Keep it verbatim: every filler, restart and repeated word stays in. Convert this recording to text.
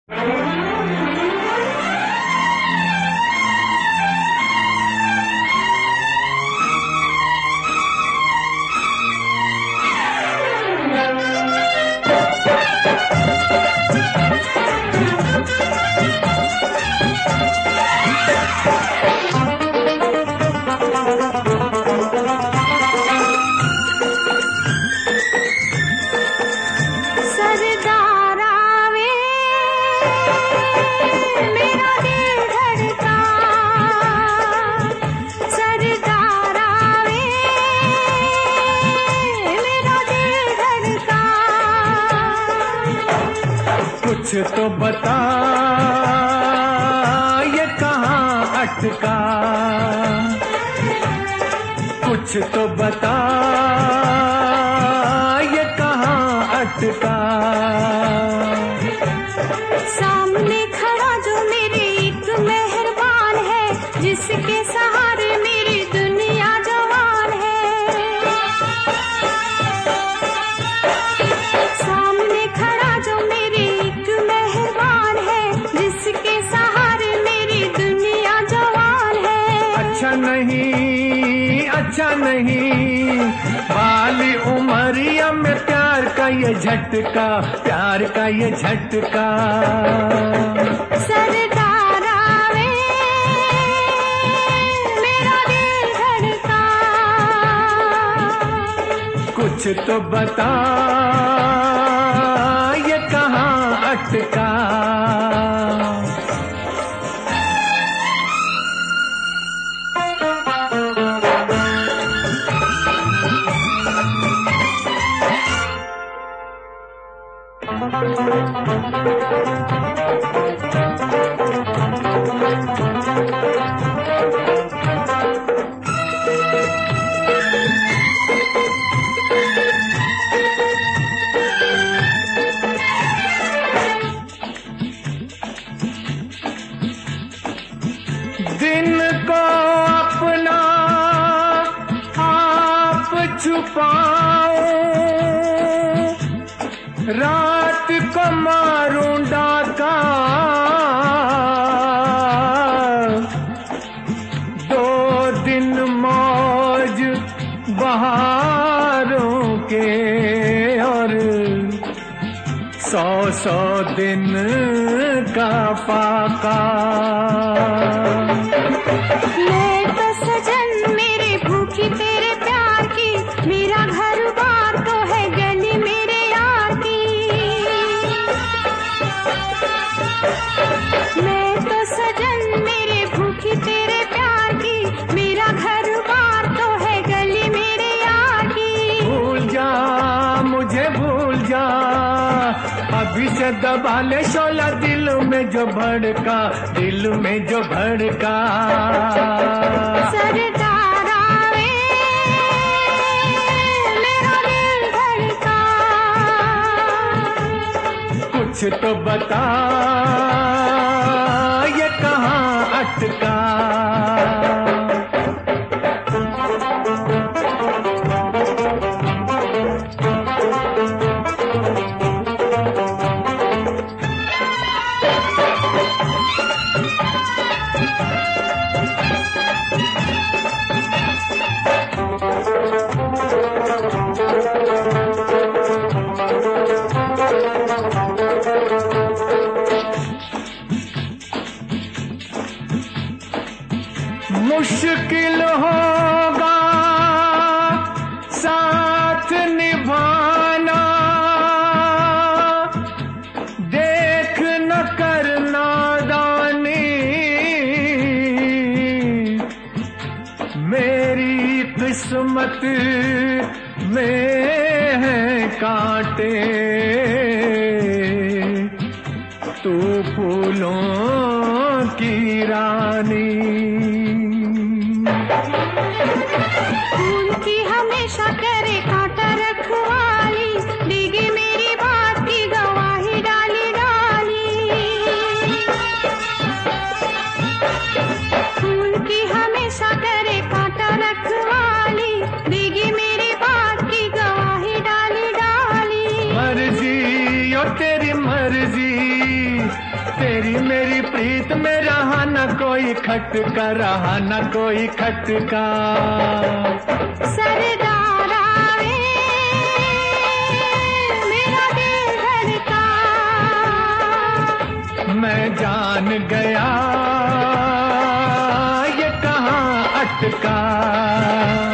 कुछ तो बता ये कहाँ अटका, कुछ तो बता ये कहाँ अटका। सामने खड़ा जो मेरे एक मेहरबान है, जिसके सहारे मेरी दुनिया जवान है। सामने खड़ा जो मेरे एक मेहरबान है, जिसके सहारे मेरी दुनिया जवान है। अच्छा नहीं, अच्छा नहीं, बाली उमरिया में प्यार का ये झटका, प्यार का ये झटका। सरदार आवे मेरा दिल धड़का, कुछ तो बता ये कहाँ अटका। दिन को अपना आप छुपाओ, रात को मारूं डाका, दो दिन मौज बहारों के और सौ सौ दिन का फाका। मैं तो सजन मेरे भूखी तेरे प्यार की, मेरा घर बार तो है गली मेरे यार की। मैं तो सजन मेरे भूखी तेरे प्यार की, मेरा घर बार तो है गली मेरे यार की। भूल जा मुझे भूल जा, अभी से दबा ले शोला दिल में जो भड़का, दिल में जो भड़का। सरदार आवे मेरा दिल धड़का, कुछ तो बता ये कहाँ अटका। मुश्किल होगा साथ निभाना, देख न करना दानी, मेरी किस्मत में है कांटे, तू फूलों की रानी। फूल की हमेशा करे कांटा रखवाली, भीगे मेरी बात की गवाही डाली डाली। फूल की हमेशा करे कांटा रखवाली, भीगे मेरी बात की गवाही डाली डाली। मर्जी ओ तेरी मर्जी, तेरी मेरी प्रीत में रहा न कोई खटका, रहा न कोई खटका। सरदार आवे मेरा दिल धड़का, मैं जान गया ये कहाँ अटका।